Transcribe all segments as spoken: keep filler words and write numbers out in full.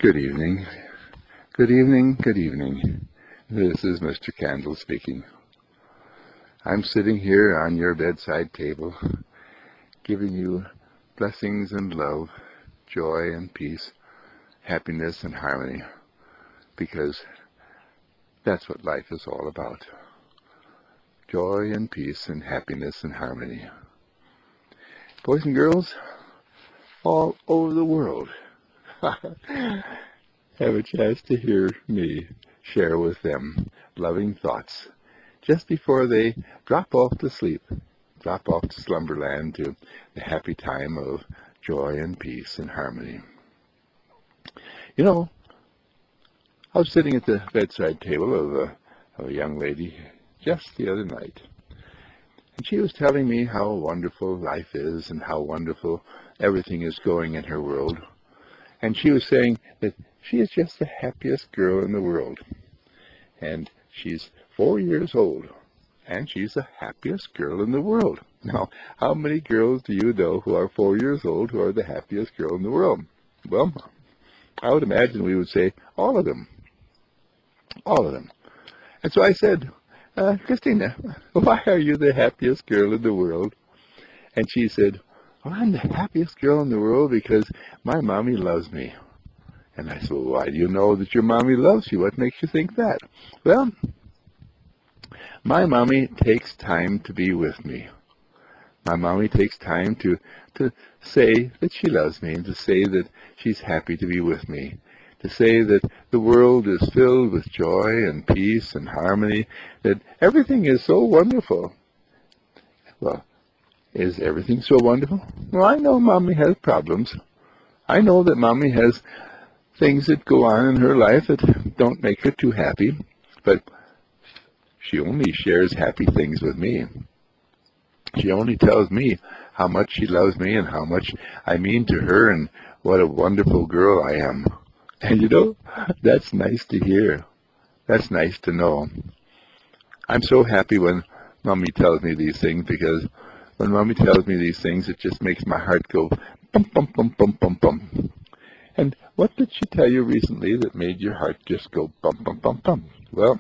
Good evening. Good evening. Good evening. This is Mister Candle speaking. I'm sitting here on your bedside table, giving you blessings and love, joy and peace, happiness and harmony, because that's what life is all about. Joy and peace and happiness and harmony. Boys and girls all over the world have a chance to hear me share with them loving thoughts just before they drop off to sleep, drop off to slumberland, to the happy time of joy and peace and harmony. You know, I was sitting at the bedside table of a, of a young lady just the other night, and she was telling me how wonderful life is and how wonderful everything is going in her world. And she was saying that she is just the happiest girl in the world. And she's four years old, and she's the happiest girl in the world. Now, how many girls do you know who are four years old who are the happiest girl in the world? Well, I would imagine we would say all of them. All of them. And so I said, uh, Christina, why are you the happiest girl in the world? And she said, well, I'm the happiest girl in the world because my mommy loves me. And I said, well, why do you know that your mommy loves you? What makes you think that? Well, my mommy takes time to be with me. My mommy takes time to, to say that she loves me and to say that she's happy to be with me, to say that the world is filled with joy and peace and harmony, that everything is so wonderful. Well, is everything so wonderful? Well, I know Mommy has problems. I know that Mommy has things that go on in her life that don't make her too happy, but she only shares happy things with me. She only tells me how much she loves me and how much I mean to her and what a wonderful girl I am. And you know, that's nice to hear. That's nice to know. I'm so happy when Mommy tells me these things, because when Mommy tells me these things, it just makes my heart go bum, bum, bum, bum, bum, bum. And what did she tell you recently that made your heart just go bum, bum, bum, bum? Well,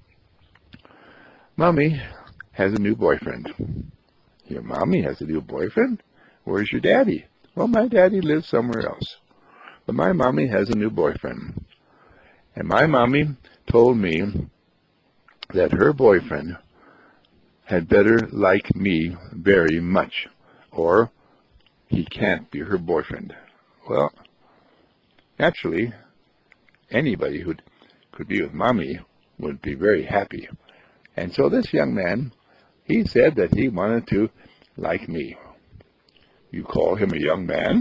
Mommy has a new boyfriend. Your Mommy has a new boyfriend? Where's your daddy? Well, my daddy lives somewhere else. But my Mommy has a new boyfriend. And my Mommy told me that her boyfriend had better like me very much, or he can't be her boyfriend. Well, naturally, anybody who could be with Mommy would be very happy. And so this young man, he said that he wanted to like me. You call him a young man,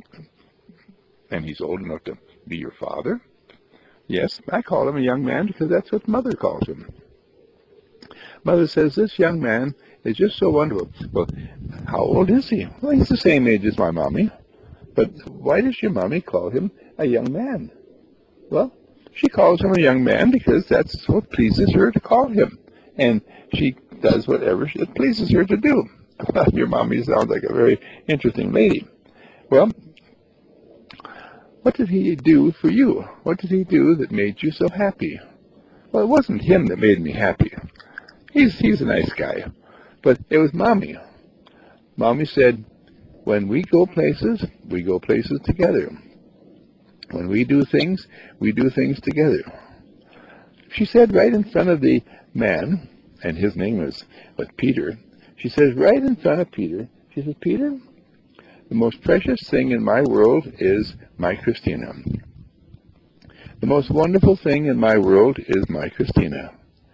and he's old enough to be your father? Yes, I call him a young man because that's what Mother calls him. Mother says this young man is just so wonderful. Well, how old is he? Well, he's the same age as my Mommy. But why does your Mommy call him a young man? Well, she calls him a young man because that's what pleases her to call him. And she does whatever it pleases her to do. Your Mommy sounds like a very interesting lady. Well, what did he do for you? What did he do that made you so happy? Well, it wasn't him that made me happy. He's, he's a nice guy. But it was Mommy. Mommy said, when we go places, we go places together. When we do things, we do things together. She said right in front of the man, and his name was, was Peter, she says right in front of Peter, she said, Peter, the most precious thing in my world is my Christina. The most wonderful thing in my world is my Christina.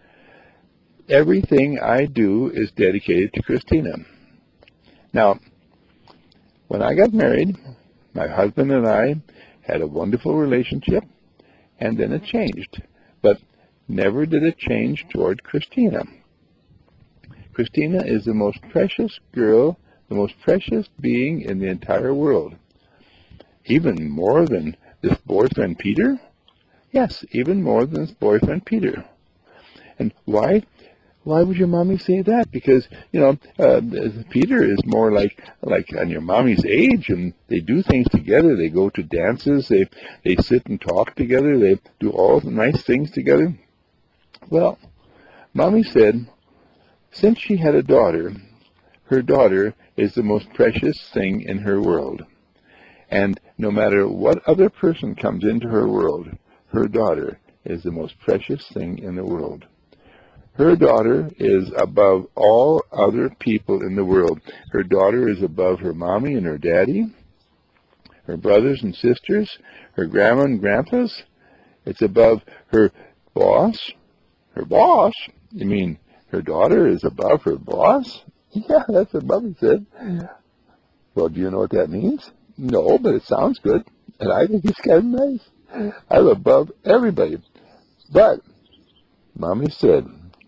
Everything I do is dedicated to Christina. Now, when I got married, my husband and I had a wonderful relationship, and then it changed. But never did it change toward Christina. Christina is the most precious girl, the most precious being in the entire world. Even more than this boyfriend Peter? Yes, even more than this boyfriend Peter. And why Why would your mommy say that? Because, you know, uh, Peter is more like like on your mommy's age, and they do things together. They go to dances. They they sit and talk together. They do all the nice things together. Well, mommy said, since she had a daughter, her daughter is the most precious thing in her world. And no matter what other person comes into her world, her daughter is the most precious thing in the world. Her daughter is above all other people in the world. Her daughter is above her mommy and her daddy, her brothers and sisters, her grandma and grandpas. It's above her boss. Her boss? You mean her daughter is above her boss? Yeah, that's what mommy said. Well, do you know what that means? No, but it sounds good, and I think it's kind of nice. I'm above everybody. But mommy said,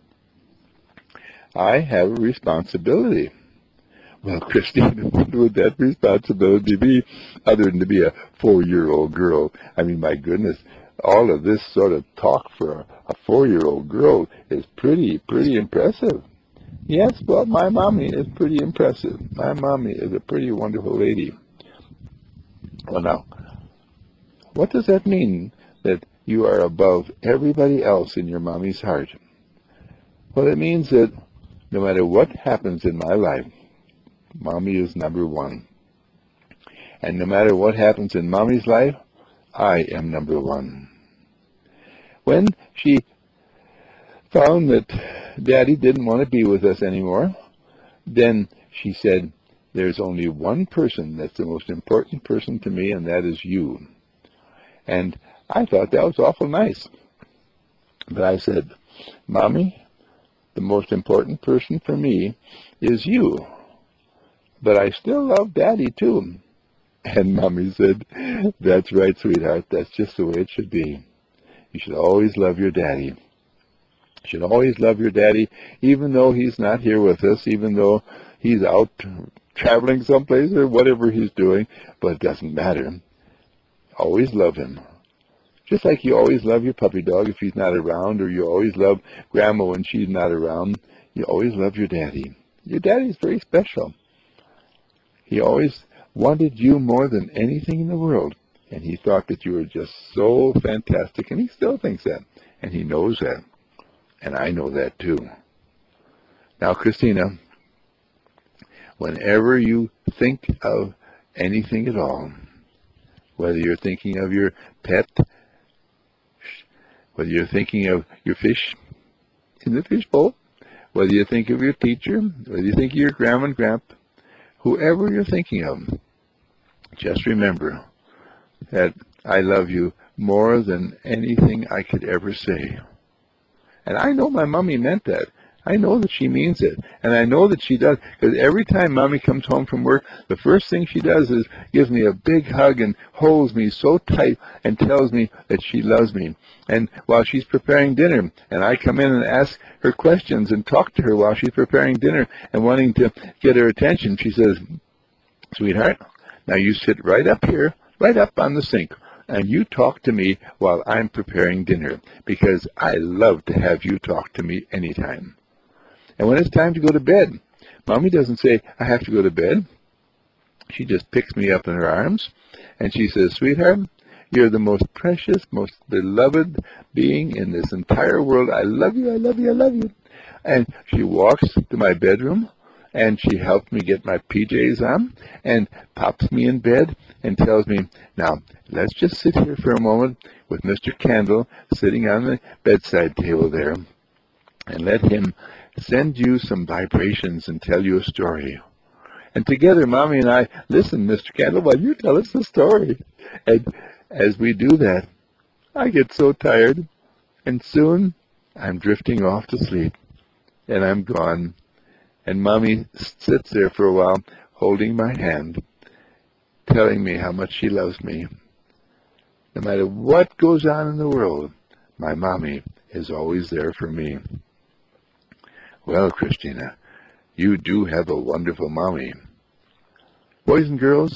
I have a responsibility. Well, Christine, what would that responsibility be other than to be a four-year-old girl? I mean, my goodness, all of this sort of talk for a, a four-year-old girl is pretty, pretty impressive. Yes, well, my mommy is pretty impressive. My mommy is a pretty wonderful lady. Well, now, what does that mean, that you are above everybody else in your mommy's heart? Well, it means that no matter what happens in my life, mommy is number one. And no matter what happens in mommy's life, I am number one. When she found that daddy didn't want to be with us anymore, then she said, there's only one person that's the most important person to me, and that is you. And I thought that was awful nice. But I said, Mommy, the most important person for me is you. But I still love Daddy, too. And Mommy said, that's right, sweetheart. That's just the way it should be. You should always love your Daddy. You should always love your Daddy, even though he's not here with us, even though he's out traveling someplace or whatever he's doing. But it doesn't matter. Always love him. Just like you always love your puppy dog if he's not around, or you always love Grandma when she's not around, you always love your daddy. Your daddy's very special. He always wanted you more than anything in the world, and he thought that you were just so fantastic, and he still thinks that, and he knows that, and I know that too. Now, Christina, whenever you think of anything at all, whether you're thinking of your pet, whether you're thinking of your fish in the fish bowl, whether you think of your teacher, whether you think of your grandma and grandpa, whoever you're thinking of, just remember that I love you more than anything I could ever say. And I know my mommy meant that. I know that she means it, and I know that she does, because every time Mommy comes home from work, the first thing she does is gives me a big hug and holds me so tight and tells me that she loves me. And while she's preparing dinner, and I come in and ask her questions and talk to her while she's preparing dinner and wanting to get her attention, she says, sweetheart, now you sit right up here, right up on the sink, and you talk to me while I'm preparing dinner, because I love to have you talk to me anytime. And when it's time to go to bed, Mommy doesn't say, I have to go to bed. She just picks me up in her arms, and she says, sweetheart, you're the most precious, most beloved being in this entire world. I love you, I love you, I love you. And she walks to my bedroom, and she helps me get my P Js on, and pops me in bed, and tells me, now, let's just sit here for a moment with Mister Candle sitting on the bedside table there, and let him send you some vibrations and tell you a story. And together, Mommy and I listen, Mister Candle, while you tell us the story. And as we do that, I get so tired, and soon I'm drifting off to sleep, and I'm gone. And Mommy sits there for a while, holding my hand, telling me how much she loves me. No matter what goes on in the world, my Mommy is always there for me. Well, Christina, you do have a wonderful Mommy. Boys and girls,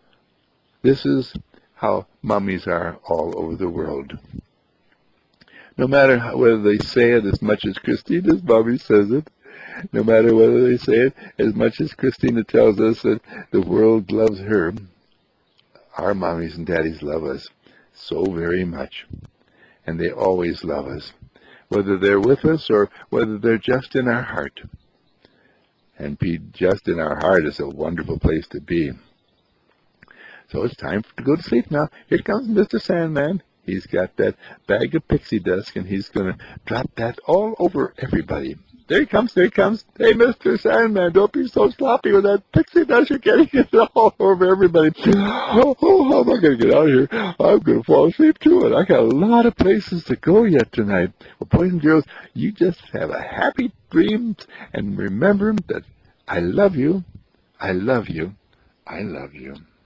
this is how mommies are all over the world. No matter how, whether they say it as much as Christina's mommy says it, no matter whether they say it as much as Christina tells us that the world loves her, our mommies and daddies love us so very much. And they always love us, whether they're with us or whether they're just in our heart. And be just in our heart is a wonderful place to be. So it's time to go to sleep now. Here comes Mister Sandman. He's got that bag of pixie dust, and he's going to drop that all over everybody. There he comes, there he comes. Hey, Mister Sandman, don't be so sloppy with that pixie dust. You're getting it all over everybody. Oh, oh how am I going to get out of here? I'm going to fall asleep, too, and I got a lot of places to go yet tonight. Well, boys and girls, you just have a happy dream, and remember that I love you, I love you, I love you.